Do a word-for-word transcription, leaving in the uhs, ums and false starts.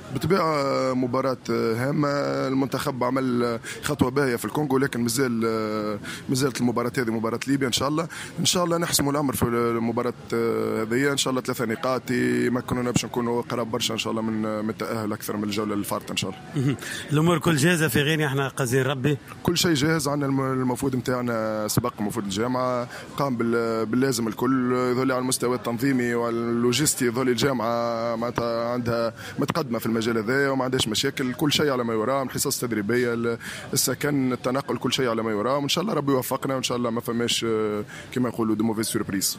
بالطبيعة مباراة هامة. المنتخب عمل خطوة باهية في الكونغو، لكن مازال مازالت المباراة هذه مباراة ليبيا. إن شاء الله إن شاء الله نحسموا الأمر في المباراة هذه. إن شاء الله ثلاثة نقاط يمكنونا باش نكونوا قراب برشا إن شاء الله من من التأهل أكثر من الجولة الفارطة إن شاء الله. الأمور كل جاهزة في غينيا، إحنا قازين ربي كل شيء جاهز. عندنا المفروض نتاعنا سبق المفروض الجامعة قام باللازم الكل، يظل على المستوى التنظيمي واللوجستي يظل الجامعة معناتها عندها متقدمة في المجال هذا وما عندهاش مشاكل. كل شيء على ما يرام، الحصص التدريبية، السكن، التنقل، كل شيء على ما يرام. وإن شاء الله ربي يوفقنا وإن شاء الله ما فماش كما يقولوا دي موفيز سوربريز.